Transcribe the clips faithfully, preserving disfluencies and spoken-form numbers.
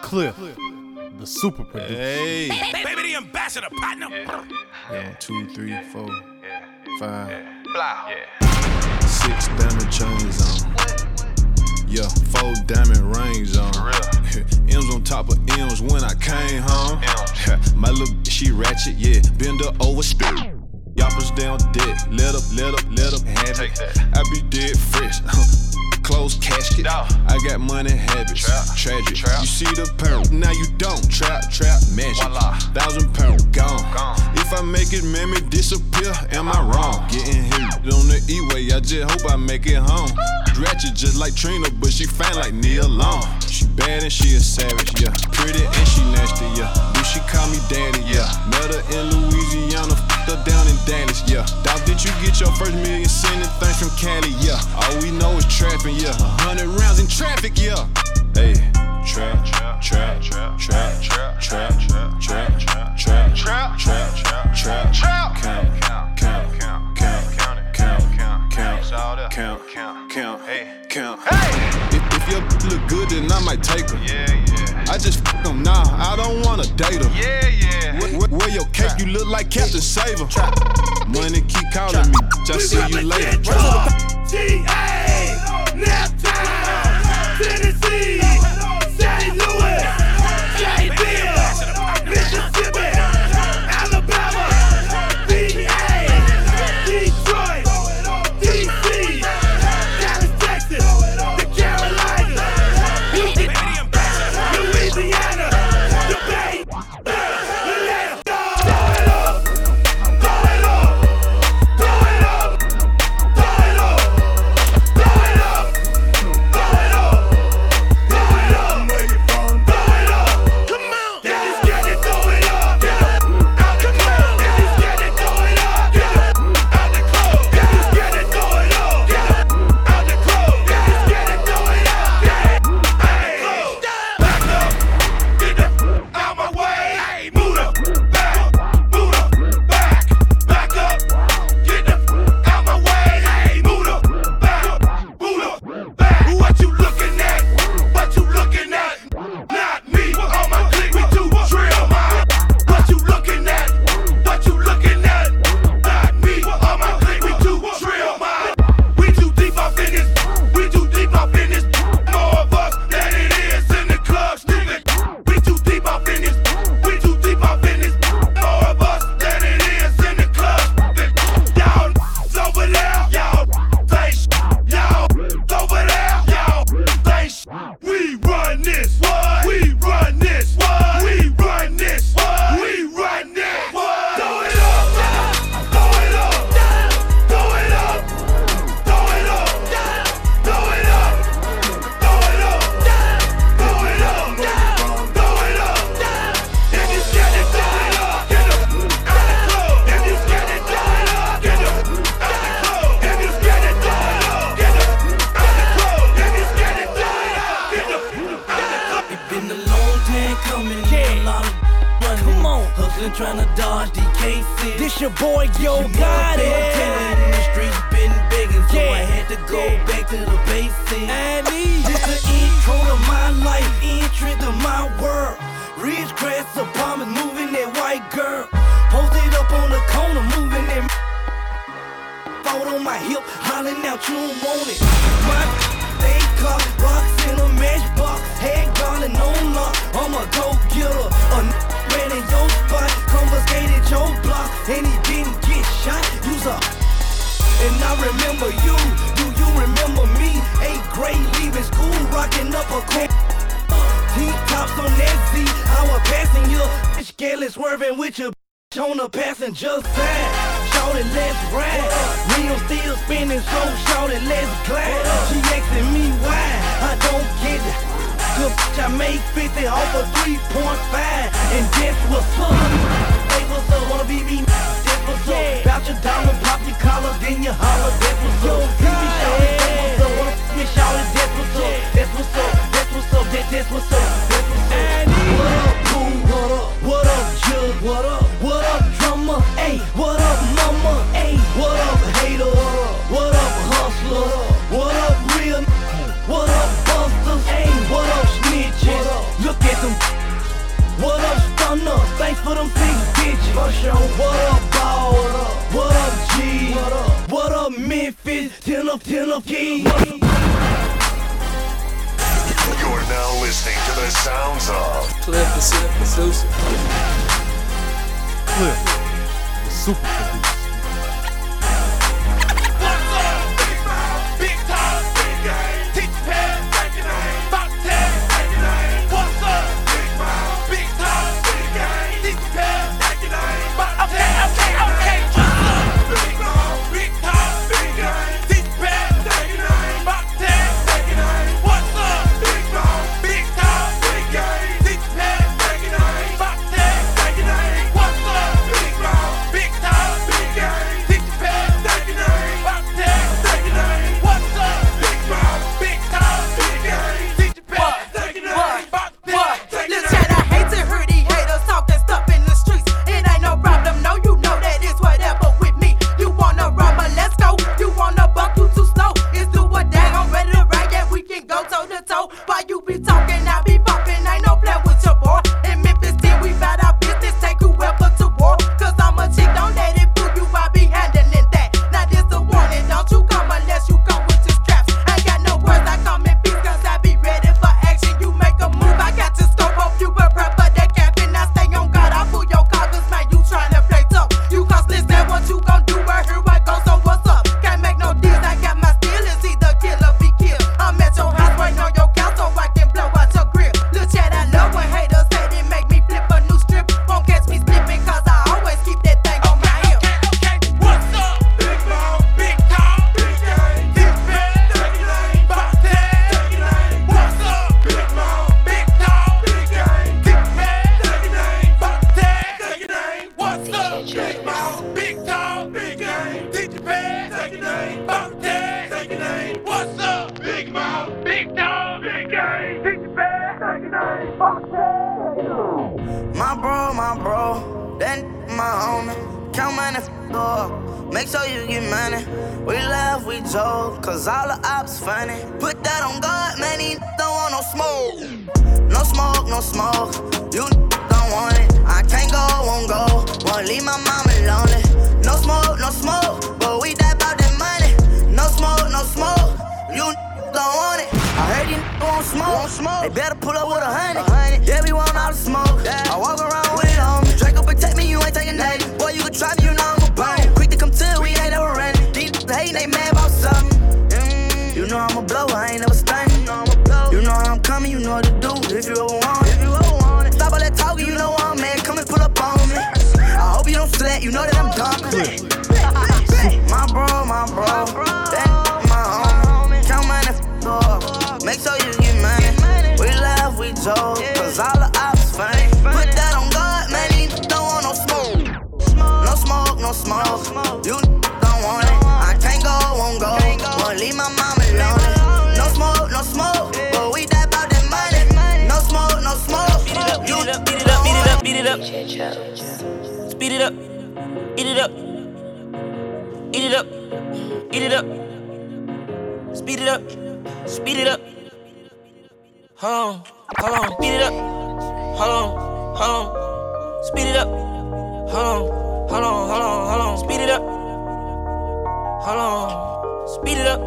Cliff, the super producer. Hey, Baby, the ambassador, partner. yeah, yeah. Two, three, four, five, Blah. six diamond chains on. Yeah, four diamond rings on. M's on top of M's when I came home. My little bitch, she ratchet, yeah. Bend her over, Yoppers down deck. Let up, let up, let up, have it. I be dead fresh. Closed casket. No. I got money habits. Trap. Tragic. Trap. You see the pound, now you don't. Trap, trap, magic. Voila. Thousand pound gone. Gone. If I make it, man, me disappear. Am I wrong? Getting hit on the E-way. I just hope I make it home. Ratchet just like Trina, but she fine like Nia Long. She bad and she a savage, yeah. Pretty and she nasty, yeah. Do she call me daddy, yeah. Met her in Louisiana, f***ed her down in Dallas, yeah. Dog, did you get your first million sending things from Cali, yeah. All we know is trapping, yeah. A hundred rounds in traffic, yeah. Hey, trap, trap, trap, trap, trap, trap, trap, trap, trap, trap, trap, trap, trap, trap, trap, count, count, count, count, count, count, count, count, count, count, count, hey, count. If if your look good, then I might take her. Yeah, yeah. I just f them now. I don't wanna date her. Yeah, yeah. Where, where, where your cake? You look like Captain Saver. Money keep calling me. Just see you later. G A, Nap Town, Tennessee, Saint Louis, J B, Mississippi, Alabama, V A, Detroit, D C, Dallas, Texas, the Carolinas, Louisiana, the Bay, Atlanta. Throw it up, throw it up, throw it up, throw it up. Throw it up, throw it up, throw it up, where you from? Throw it up, come on. If you scared to throw it up, get up out the club. If you scared to throw it up, get up out the club. If you scared to throw it up, get up out the club. If you scared to throw it up, get up out the club. Back up, get up out my way. Move up, back, move up, back, back up, get up out my way. Move up, back, move up, back. What you looking at? What you looking at? Not me. On my clique, we too drill. What you looking at? What you looking at? Not me. On my clique, we too drill. We too deep off in this. We too deep off in this. More of us than it is in the club, stupid. We too deep off in this. We too deep off in this. More of us than it is in the club, stupid. Y'all over there, y'all say sh- y'all over there, y'all say sh- we run this, what? We run this, what? We run this, what? We run this, what? Throw it up, throw it up, throw it up, throw it up, throw it up, throw it up, throw it up, throw it up. If you scared to throw it up, get up out the club. If you scared to throw it up, get up out the club. If you scared to throw it up, get up out the club. If you scared to throw it up, get up out the club. It been a long time coming, a lot of running. Come on, hustling, trying to dodge D K C. This your boy, yo, got Been it. killing in the streets, been begging, so Yeah. I had to go back to the basics. I need This the intro to my life, entry to my world. Ridge crest apartment, moving that white girl. Posted up on the corner, moving that. Thought on my hip, hollering out, you don't want it. My they cop rocks in a matchbox, head garland on lock. I'm a go-getter, a n- ran in your spot, confiscated your block, and he didn't get shot. You's a. And I remember you, do you remember me? Eighth grade, leaving school, rocking up a cool. T-tops on that Z, I was passing you. Bitch, careless swerving with your bitch on the passenger side. Shout it, let's ride. Wheels still spinning, so shout it, let's glide. She asking me why, I don't get it. Good bitch, I made fifty off of three point five, and that's what's up. Hey, what's up, wanna be me? That's what's up. Bout your diamond, pop your collar, then you holler, that's what's up. See me shout it, that's what's up. Wanna f- me shout it, that's what's up. That's what's up, that's what's up, that, that's what's up. That's what's up. What up, boom, what up? What up, Jug? What up? What up, drummer? Ayy, what up, mama? Ayy, what up, hater? What up, hustler? What up, real? What up, busters? Ayy, what up, snitches? Look at them them six digits. For sure. What up, ball? What up? What up, G? What up? What up, Memphis? Ten of ten of keys. You're now listening to the sounds of Cliff the Super Producer. Cliff, the super producer. What's up? Big mouth, big top, big game. Teach your pad, take your name. Box tag, take your name. What's up? Big mouth, big top, big game. Teach your pad, take your name. Box tag, okay, okay, what's up? Big mouth, big top, big game. Teach your pad, take your name. Box tag, take your name. What's up? Big mouth, big top, big game. Teach your pad, take your name. Box tag, take your name. What's up? Big mouth, big top, big game. Teach your pad, take your name. Box tag, take your name. What's up? Big mouth, big top, big game. Teach your pad, take your name. Box tag, take your Lil' name. Chad, I hate to hear these haters talking stuff in the streets. It ain't no problem, no, you know that it's whatever with me. You wanna run, but let's go. You wanna buck, you too slow. It's do or die, I'm ready to ride, yeah, we can go toe to toe. While you be talking, I be popping, ain't no play with your boy. In Memphis, till we bout our business, take whoever to war. Cause I'm a chick, don't let it fool you, I be handling that. Now this a warning, don't you come unless you come with your straps. I got no words, I come in peace, cause I be ready for action. You make a move, I got your scope, hope you prepare for that cap. And I stay on God, I pull your car, cause man, you tryna play tough. You costless, that what you gon' do, where here I go, so what's up? Can't make no deals, I got my steel, it's either kill or be killed. I'm at your house, waiting on your couch, so I can blow out your grill. Lil' Chad, I love when haters say they make me flip a new strip. Won't catch me slipping, cause I always keep that thing on my hip. Okay, okay, what's up? Big mouth, big top, big game. Teach your pad, take your name. Box tag, take your name. What's up? Big mouth, big top, big game. Teach your pad, take your name. Box tag, take your name. What's up? Big mouth, big top, big game. Teach your pad, take your name. Box tag, take your name. What's up? Big mouth, big top, big game. Teach your pad, take your name. Box tag, take your name. My bro, my bro, that my homie. Count money, f up. Make sure you get money. We laugh, we joke, cause all the ops funny. Put that on God, man, he don't want no smoke. No smoke, no smoke. You don't want it. I can't go, won't go. Won't leave my mama lonely. No smoke, no smoke, but we die about that money. No smoke, no smoke. You don't want it. I heard you won't smoke. smoke. They better pull up with a honey. Yeah, we want all the smoke. I walk around with it on me. Draco protect me, you ain't taking that. Boy, you can try me, you know I'm a bone. Quick to come to, we ain't never running. These hating, they mad about something. Mm, you know I'm a blow, I ain't never stunning. You know how I'm coming, you know what to do. If you ever want it, if you ever want it. Stop all that talking, you know I'm man. Come and pull up on me. I hope you don't sweat, you know that I'm dumping. My bro, my bro, that my homie. Count money, f up. Make sure you get money. We laugh, we joke, cause all the ops funny. Put that on God, man, he don't want no smoke. No smoke, no smoke. You don't want it. I can't go, won't go. Won't leave my mama lonely. No smoke, no smoke, but we die about that money. No smoke, no smoke. You Beat it up, beat it up, beat it up, beat it up. Speed it up, eat it up. Eat it up, eat it up. Speed it up, speed it up. Hold on, hold on, speed it up. Hold on, hold on. Speed it up. Hold on, hold on, hold on, hold on. Speed it up. Hold on, speed it up.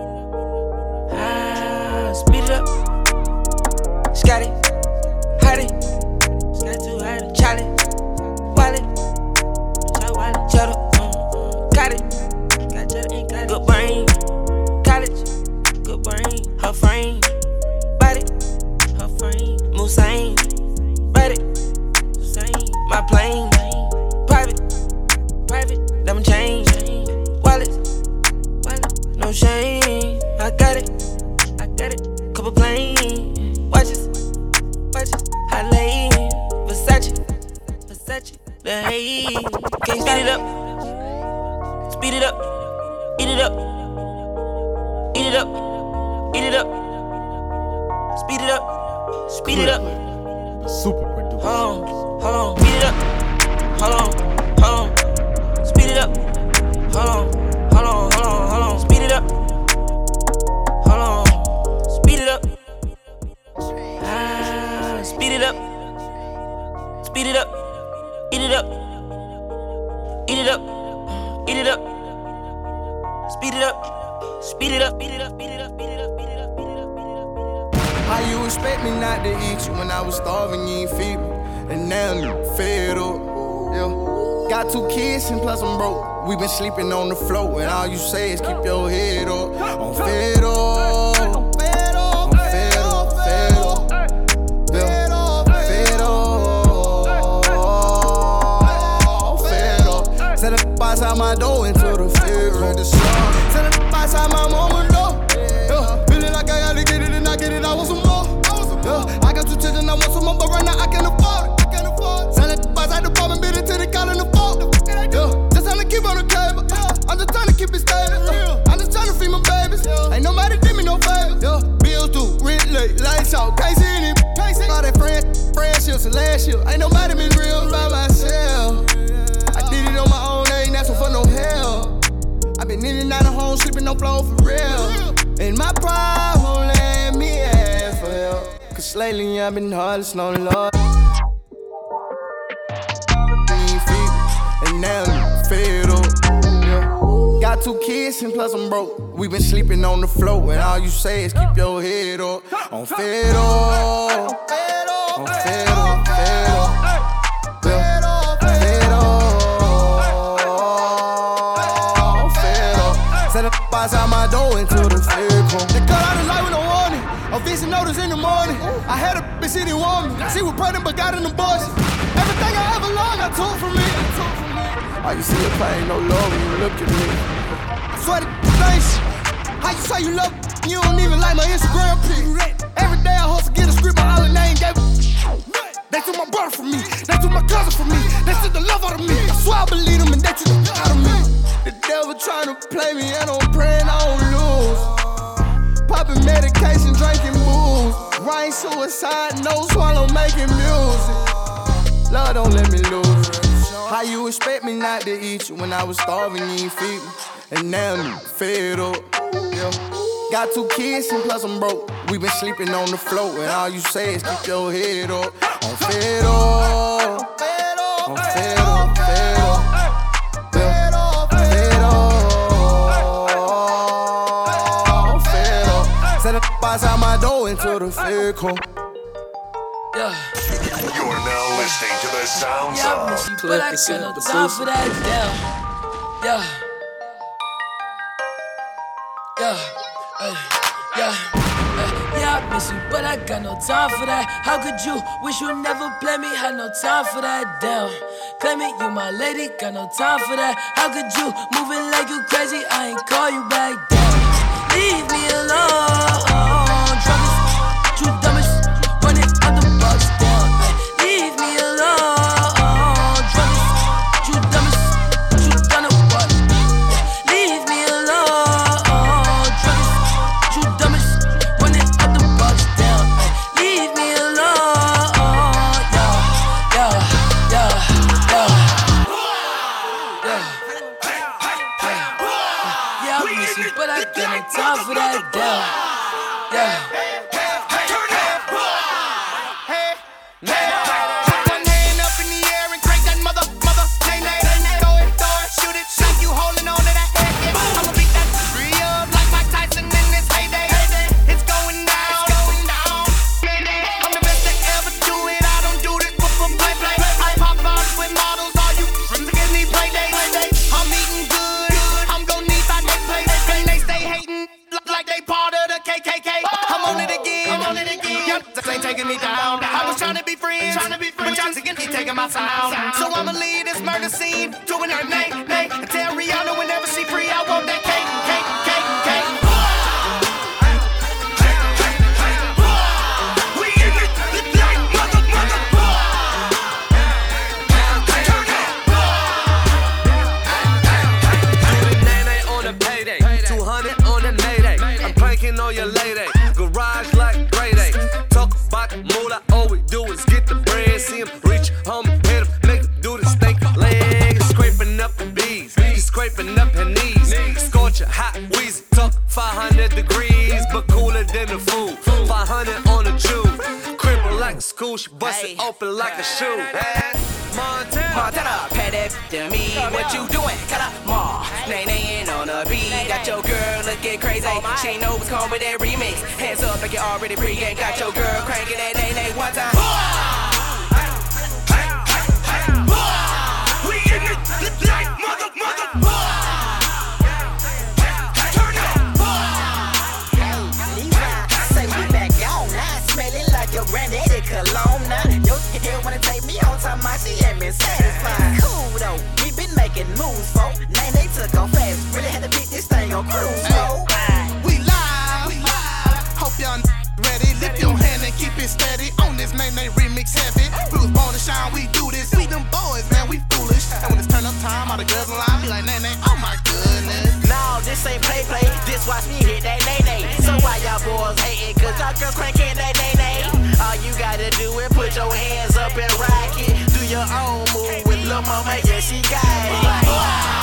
Ah, speed it up. Scotty, Hattie, Scotty too Hattie, Charlie, Wally, Charlie Wally, Cheddar, mm, got it, got Cheddar and got it. Good brain, college, good brain, her frame, body, her frame, Musain, body, Musain, my plane, private, private, diamond chain, wallet, wallet, no shame, I got it, I got it, couple planes, watches, watches, I lay, Versace, Versace, the hay, can't speed it up, speed it up, eat it up, eat it up, eat it up, speed it up, speed it up. The super producer. Hold on, hold on, beat it up. Hold on, hold on, speed it up. Hold on, hold on, hold on, hold on, speed it up. Hold on, speed it up. Ah, speed it up. Speed it up. up, beat it up, beat it up, beat it up, beat it up, beat it up, beat it up, beat it up. How you expect me not to eat you when I was starving, you ain't feed me? And now I'm fed up, yeah. Got two kids and plus I'm broke. We been sleeping on the floor and all you say is keep your head up. I'm fed up, I'm fed up, I'm fed up, fed up, yeah. Fed up, fed up. Send the outside my door into the field. Send the outside my mama door. Yeah. Feeling like I gotta get it and I get it. I want some more. Yeah. I got two children, I want some more, but right now I can't afford it. I can't afford it. Send the outside the apartment, build it till they call in the phone. Yeah. Just trying to keep on the cable. Yeah. I'm just trying to keep it stable. Yeah. I'm just trying to feed my babies. Yeah. Ain't nobody did me no favor. Yeah. Bills due, rent late, lights out, can't see any. Can't see all that friend, friendships and last year. Ain't nobody been real by myself. I did it on my own, ain't asking for no help. I been in and out of home, sleeping on floor for real. And my pride won't let me ask for help. Cause lately I've been hardest on the Lord. And now I'm fed up, yeah. Got two kids and plus I'm broke. We been sleeping on the floor and all you say is keep your head up. I'm fed up, I'm fed up, I'm fed up, fed up. Outside my door into the vehicle. They cut out the light with no warning. A vision notice in the morning. I had a bitch city warm me. She was pregnant but got in the bush. Everything I ever learned, I took from me. All you see is pain, no love when you look at me. I swear to things. How you say you love me? You don't even like my Instagram pic. Every day I hustle, get a script, my island name gave. They took my brother from me. They took my cousin from me. They took the love out of me. I swear I believe them and they took the out of me. The devil tryna play me and I'm praying I don't lose. Popping medication, drinking booze. Rain suicide, no swallow, making music. Lord, don't let me lose. How you expect me not to eat you when I was starving, you ain't feed me? And now I'm fed up, yeah. Got two kids and plus I'm broke. We been sleeping on the floor and all you say is keep your head up. I'm fed up, I'm fed up, I'm fed up, fed up. Outside my door into the vehicle. Yeah. You're now listening to the sounds Yeah, I of miss you, but I got no time for that down. Yeah. Yeah. Hey. Yeah. Hey. Yeah, I miss you, but I got no time for that. How could you wish you never play me? Had no time for that down. Claim it, you my lady, got no time for that. How could you moving like you crazy? I ain't call you back down. Leave me alone. Drunk, you dumbest, running out the box down. Leave me alone. Drunk, you dumbest, you done a what? Leave me alone. Drunk, you dumbest, running out the box down. Leave me alone. Yeah, yeah, yeah, yeah, yeah. Yeah, I miss you, but I got no time for that down. Yeah. So I'ma leave this murder scene, doing her name, name, and tell Rihanna whenever she free, I want that cake, cake, cake, cake. We in it, like mother, mother. Nine on the payday, two hundred on the mayday. I'm pranking on your lady, garage like Grey Day. Talk about the moolah, all we do is get the bread. See him reach home, hit him, make him do the snake leg. Scraping up the bees, he's scraping up her knees. Scorch a hot wheezy, talk five hundred degrees, but cooler than the food. five hundred on the Jew, cripple like a school, she bust it open like a shoe. Montana, Montana, pay that to me. What you doing? Cut up more. Nay, nay, on the beat. Got your girl looking crazy. crazy. She ain't know what's coming with that remix. Hands up like you already pre-game. Got your girl cranking that nay nay one time. We in the like mother, mother. Turn up. Say we back on now, smelling like your granddaddy cologne now. Your head wanna take me on time, my she ain't been satisfied. Cool though, we been making moves, folk. Now they took off fast, really had to beat this thing on cruise mode. We live, we live. Hope y'all ready. Lift your hand and keep it steady on this Nay Nay remix heavy. We was born to shine, we do this. We them boys, man, we foolish. And when it's turn up time, all the girls in line be like, Nay Nay, oh my goodness. No, this ain't play play, this watch me hit that nay nay. So why y'all boys hating? Cause y'all girls cranking that nay nay. All you gotta do is put your hands up and rock it. Do your own move with Lil' Mama, yeah, she got it.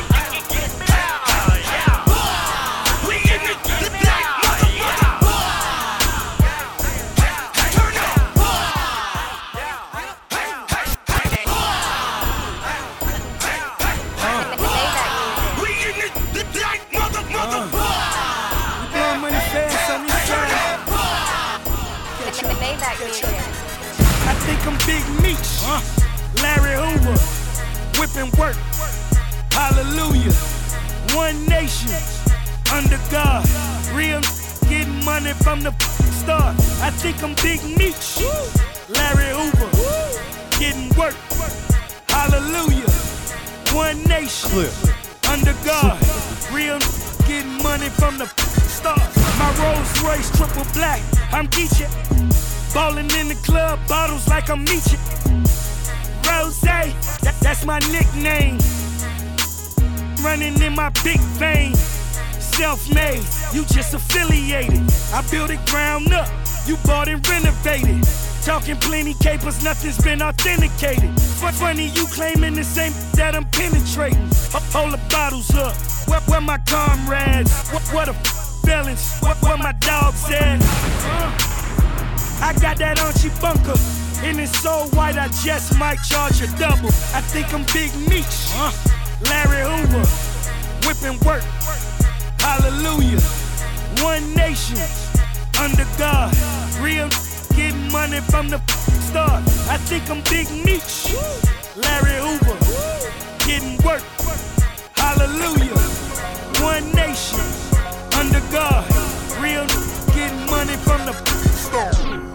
I think I'm Big Meech, uh, Larry Hoover, whipping work, hallelujah, one nation, under God, real getting money from the start. I think I'm Big Meech, Larry Hoover, getting work, hallelujah, one nation, Clear. under God, real getting money from the start. My Rolls Royce triple black, I'm Geechee. Ballin' in the club, bottles like I'm Meechee. Rose, that, that's my nickname. Running in my big vein. Self-made, you just affiliated. I built it ground up, you bought and renovated. Talking plenty capers, nothing's been authenticated. But funny, you claiming the same that I'm penetrating. Hold the bottles up, where, where my comrades? What, what a felons, what, what my dogs said. Uh, I got that Archie bunker, and it's so white I just might charge a double. I think I'm Big Meech, uh, Larry Hoover, whipping work, hallelujah. One nation, under God, real getting money from the start. I think I'm Big Meech, Larry Hoover, getting work, hallelujah. One nation, under God, real getting money from the start.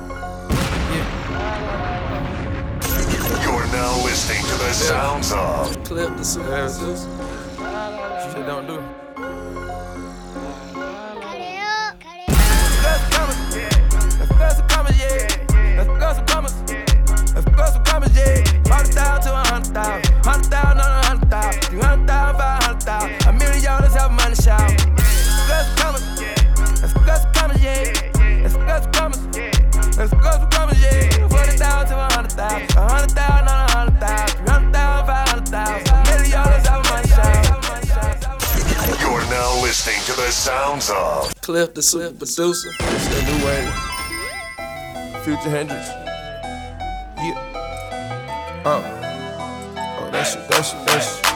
You're now listening to the sounds of Clip the super Zeus. Shit don't do. Let's go some commas, yeah. Let's go some commas. Let's go some commas, yeah. Hundred thousand to a hundred thousand. Hundred thousand on a hundred thousand. Two hundred thousand, five hundred thousand. A million dollars have money shout. Let's go some commas. Let's go some commas, yeah. Let's go some commas. Let's go some commas, yeah. Forty thousand to a hundred thousand. A hundred thousand on a hundred thousand. Two hundred thousand, five hundred thousand. A million dollars have money shout. You're now listening to the sounds of Cliff the super producer. It's the new wave. Future Hendrix. Yeah. Uh. Oh, that shit, that shit, that shit.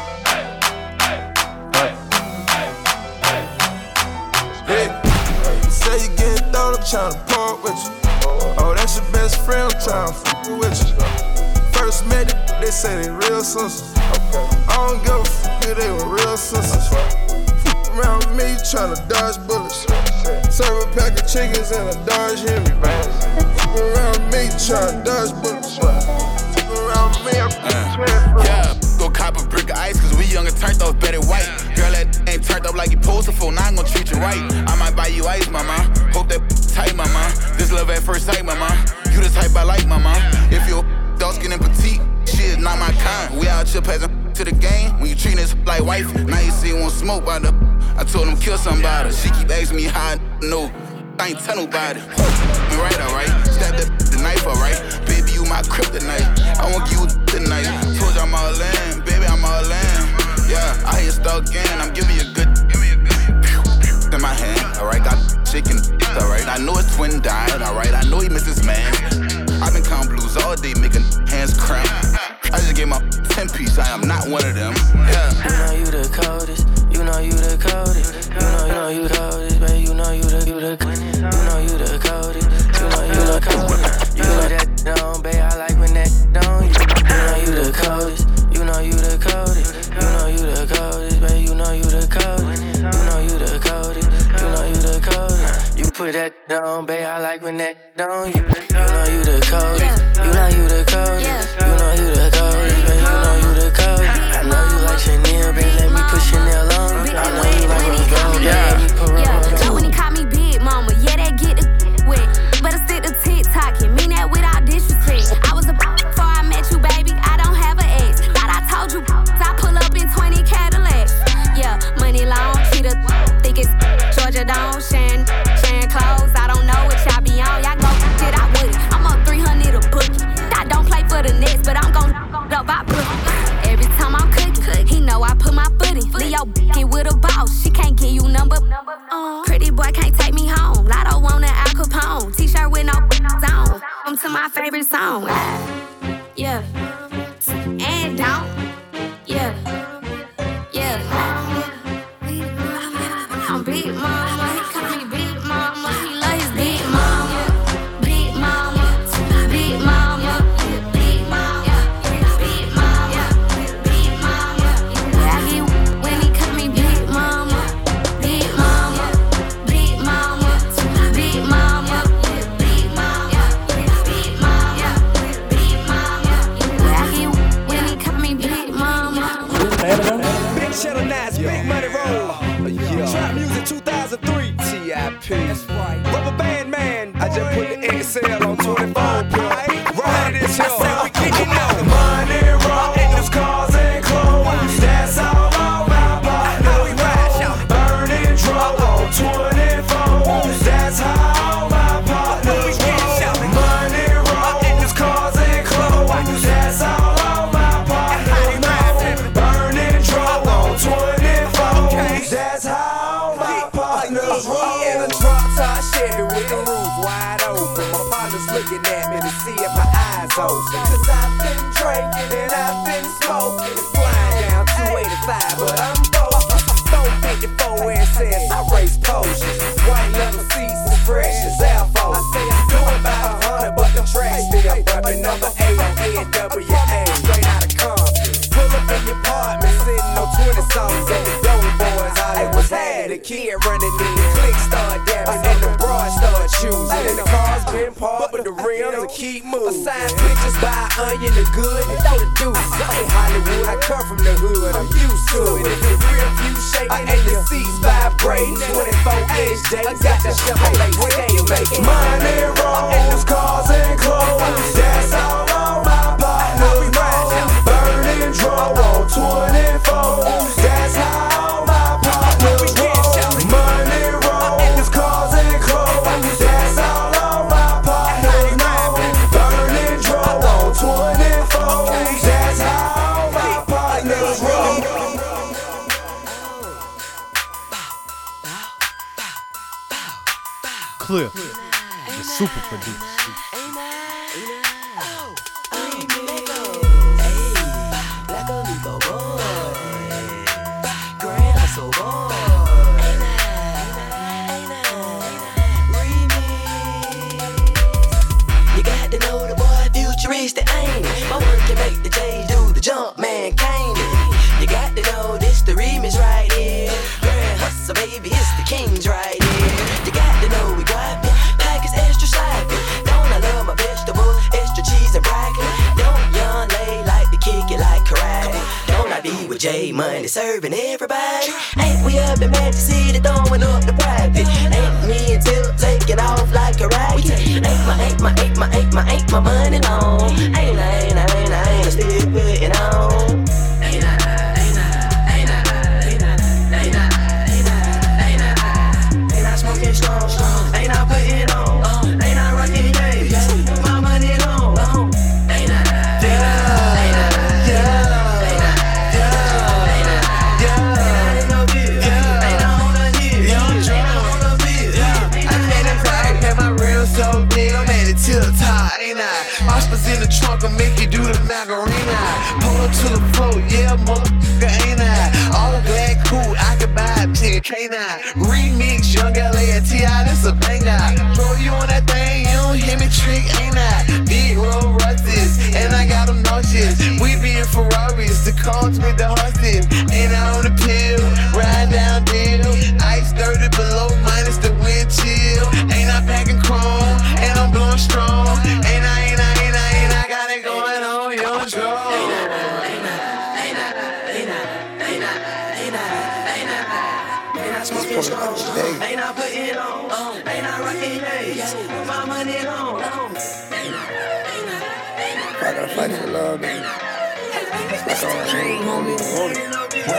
Right. Hey. You say you getting thrown, I'm tryna part with you. Oh, that's your best friend, I'm tryna fuck with you. First met it, they say they real sisters. I don't give a fuck if they were real sisters. Around with me, tryna dodge bullets. Serve a pack of chickens and a Dodge Hemi. Around me, tryna dodge bullets. Around me, I'm uh, yeah, go cop a brick of ice, cause we young and turned off better white. Girl, that ain't turned up like you supposed to for, now I'm gonna treat you right. I might buy you ice, mama. Hope that tight, mama. This love at first sight, mama. You the type I like, mama. If you're dark skin and petite, she is not my kind. We out here passing to the game when you treat this like wife. Now you see one smoke by the. I told him kill somebody. She keep asking me how I know. I ain't tell nobody. Right, alright. Stab that the knife, alright. Baby, you my kryptonite. I won't give you tonight. Told you I'm all in, baby, I'm all in. Yeah, I hear stuck in. I'm giving you a good. Give me a good. In my hand, alright. Got chicken, alright. I know his twin died, alright. I know he missed his man. I've been counting blues all day, making hands cramp. I just gave my ten piece. I am not one of them. Yeah. You know you the coldest. You know you the coldest. You know, you know you the coldest. put that on, babe, I like when that on you. You know you the coldest, you know you the coldest, you know you the coldest, babe, you know you the coldest. I know you like Chanel, babe, let me put Chanel on. I know you like Rose Gold, yeah. Let me put Rose Gold. So when he call me big mama, yeah, that get the wet. Better stick to TikTok and mean that without disrespect. I was a before I met you, baby, I don't have an ex. Thought I told you, I pull up in twenty Cadillacs. Yeah, money long, she the thickest. Georgia Dome, Shan, Shan clothes. I don't know what y'all be on. Y'all go get out with it. I'm on three hundred a book. I don't play for the Nets, but I'm gon' up I book. Every time I'm cooking, he know I put my foot in. Leo get with a boss, she can't give you number. Uh, pretty boy can't take me home. Lotto want an Al Capone. T-shirt with no zone. I'm to my favorite song. Yeah. And don't. Yeah. Yeah. I'm big mama. He call me big mama. He love his big mama. Big mama. Big mama. Big mama. Big mama. Big mama. I get when he call me big mama. Big mama. Big mama. Big mama. Big mama. Big mama. Big mama. I get when he call me big mama. Big Shadow Nights, Big Money Roll. Trap Music two thousand three. T I P. That's right. Rubber Band Man. I just put the X L on twenty-four. Right it is here. I said we kicking out the money rolls, cars and clothes. That's all on my partners. Burning drugs on twenty-fours. That's how all my partners roll. Money rolls, cars and clothes. That's all on my partners. Burning drugs on twenty-fours. That's how my partners roll. In a drop top Chevy with the roof wide open. My partner's looking at me to see if my eyes open. Cause I've been drinking and I've been smoking and flying down two eighty-five, but I'm focused. four fifty-four and says I race potions. White leather seats as fresh as Air Force. I say I'm doing about a hundred, but the track still bumping. Number eight on N W A, straight out of Compton. Pull up in your apartment, sitting on twenty songs and the Doe Boys, all they was had. The kid running in, click start dancing and the broad start choosing. And the car's been parked, but the rims will keep moving. Sign pictures by Onion, the good and throw the deuce. I ain't Hollywood, I come from the hood, I'm used to it. If the real few shaking and the seats vibrating, twenty-four inch days, got the Chevrolet skate making. Money rolls, cars and clothes, that's all on my partners roll. Burning drugs on twenty-fours, that's how all my partners roll. Money rolls, cars and clothes, that's all on my partners roll. Burning drugs on twenty-fours, that's how all my partners roll. Cliff, the super producer. Futuristic, ain't it? My work can make the J's do the jump, man, can't it? You got to know this the remix right here. Grand hustle, baby, it's the Kings right here. You got to know we got it. Package extra sloppy. Don't I love my vegetables? Extra cheese and broccoli. Don't young lady like to kick it like karate? Don't I be with J Money serving everybody? Ain't we up in Magic City throwing up the private? Ain't me and Till taking off like a rocket? Ain't my, ain't my, ain't my, ain't my, ain't my money long? Ain't I, ain't I, ain't I, ain't I still putting on? Ain't I, ain't I, ain't I, ain't I, ain't I, ain't I, ain't I, ain't I smoking strong, strong? Ain't I putting on? Ain't I rocking games? My money long, ain't I, ain't I, ain't I, yeah, ain't I, yeah, ain't I, yeah, ain't no deal, ain't I on a deal, ain't I on a bill, I had a crack, had my real so big, I'm at it till the top, ain't I? Oscars in the trunk, I'll make you do the Macarena. Pull up to the floor, yeah, motherfucker, ain't I? All black, cool, I can buy a ten K nine. Remix, Young L A and T I, this a banger. Throw you on that thing, you don't hear me trick, ain't I? Big roll rusties, and I got them nauseous. We be in Ferraris, the cars with the horses. Ain't I on the pill, ride down deal. Ice thirty below, minus the wind chill. mayonnaise. Put my money on. I gotta fight for love, man. It's like a dream, homie.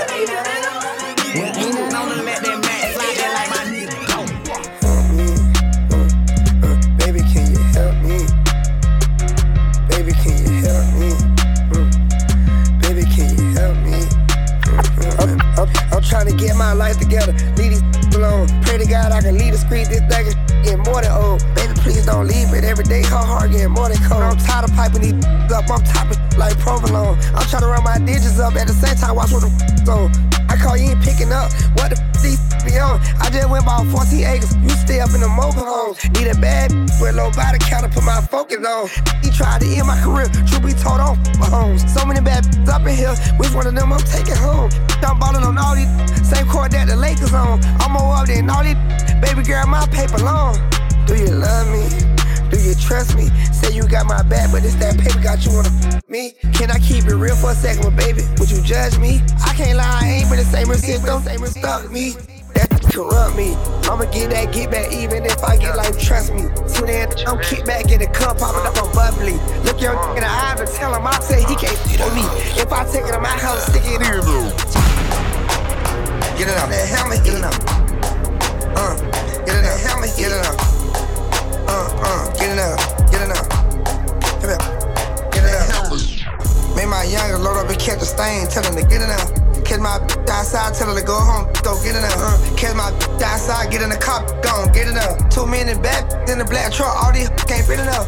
Don't let that man fly there like my nigga. Help me, uh, uh, baby, can you help me? Baby, can you help me? Uh, baby, can you help me? Uh, uh, I'm, I'm, I'm trying to get my life together, leave these alone. Pray to God I can lead the street, this thing is getting more than old. Baby, please don't leave it. Every day her heart getting more than cold. I'm tired of piping these up, I'm topping like provolone. I'm trying to run my digits up at the same time, watch what the on. I call you ain't picking up, what the f these be on? I just went bought fourteen acres, you stay up in the mobile homes. Need a bad with low body count to put my focus on. He tried to end my career, truth be told on my homes. So many bad up in here, which one of them I'm taking home? I'm ballin' on all these, same court that the Lakers on. I'm more up than all these, baby girl, my paper long. Do you love me? Do you trust me? Say you got my back, but it's that paper got you wanna f me. Can I keep it real for a second, but baby, would you judge me? I can't lie, I ain't been the same since them stuck me. That corrupt me. I'ma get that, get back even if I get life, trust me. Tune in, I'm kick back in the cup, popping up on bubbly. Look your in the eye and tell him I say he can't fit on me. If I take it in my house, stick it in. Get it up, that helmet, get it up. Uh, get it up, helmet, get it up. Uh, uh, get it up, get it up. Come here, get it up. Make my younger load up and catch a stain, tell him to get it up. Catch my outside, tell her to go home, go get it up. Uh, catch my outside, get in the cop, go get it up. Two men in back, in the black truck, all these can't fit it up.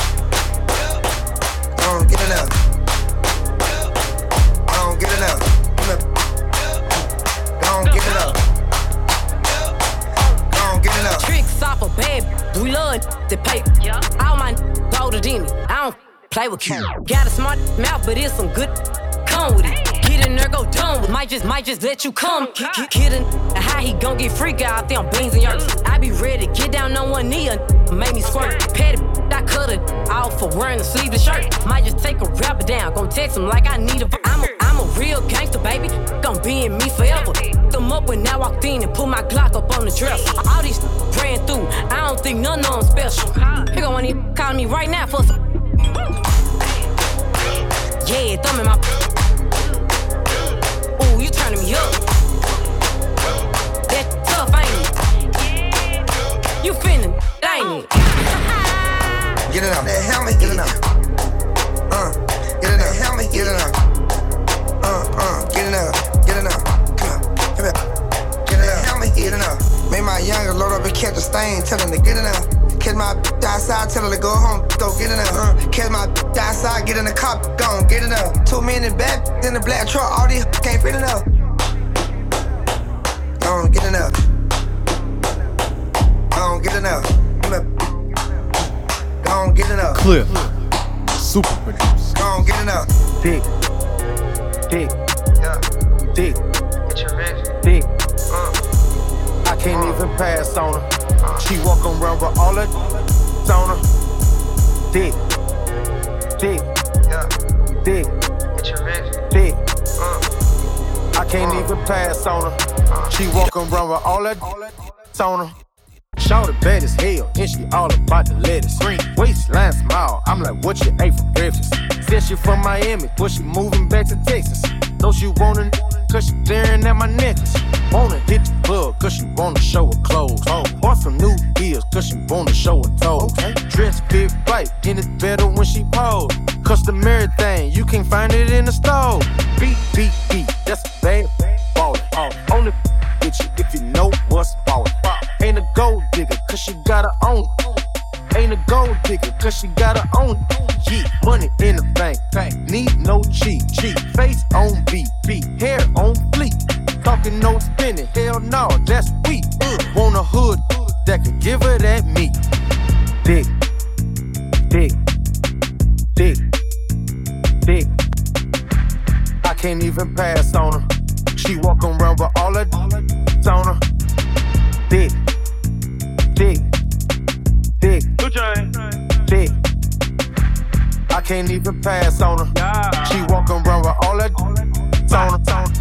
I don't get it up. I don't get it up. I don't get it up. I don't get it up. Tricks off a bad, we love the paper. All my older than me, I don't play with you. Got a smart mouth, but it's some good. Come with it. Get in there, go done with. Might just, might just let you come. Kidding, how he gon' get freak out there on beans and yerks. I be ready, get down on one knee and make me squirt. Petty, I cut it off for wearing a sleeveless shirt. Might just take a rapper down, gon' text him like I need a. I'm a, I'm a real gangster, baby. Gon' be in me forever. Them up when I walked in and put my Glock up on the dresser. All these ran through, I don't think none of them special. Here go one of these calling me right now for some. Yeah, thumb in my. Ooh, you turning me up. That tough, ain't it? You finna, ain't it? Get it up. That helmet, get it up. Uh, get it up. Helmet, get it up. Uh, uh, get it up. Get it up. Come on, come here. Get it up. Helmet, get it up. Make my younger load up and catch a stain, tell him to get it up. Catch my outside, tell her to go home, go get it up. Uh, catch my outside, get in the cop, go get it up. Two men in back, in the black truck, all these can't fit it up. I don't get it up. I don't get it up. I don't get it up. Cliff, super producer. I don't get it up. Dick, dick, yeah, dick, get your bitch. dick. Uh, I can't uh, even pass on her. She walk around with all that on her. Dick, dick, yeah, dick, get your bitch. dick. Uh, I can't uh, even pass on her. She walk around with all that on her. Shawty bad as hell, and she all about the lettuce. Waistline smile, I'm like, what you ate for breakfast? Said she from Miami, but she moving back to Texas. Know she wantin', cause she staring at my necklace. Wanna hit the club, cause she wanna show her clothes. Oh, or some new heels, cause she wanna show her toes. Okay. Dress fit right, and it's better when she pose. Customary thing, you can't find it in the store. Beat, beat, beat, that's a bad ballin'. Oh, only with you if you know what's ballin'. Ain't a gold digger, cause she got her own. Ain't a gold digger, cause she got her own. Yeah, money in the bank, bank. Need no cheat, cheat. Face on beat, beat. Hair on fleek. Talking no spinning, hell no, that's weak. Uh, want a hood that can give her that meat. Dick, dick, dick, dick. I can't even pass on her. She walk around with all that on her. Dick, dick, dick, dick. I can't even pass on her. She walk around with all that on her.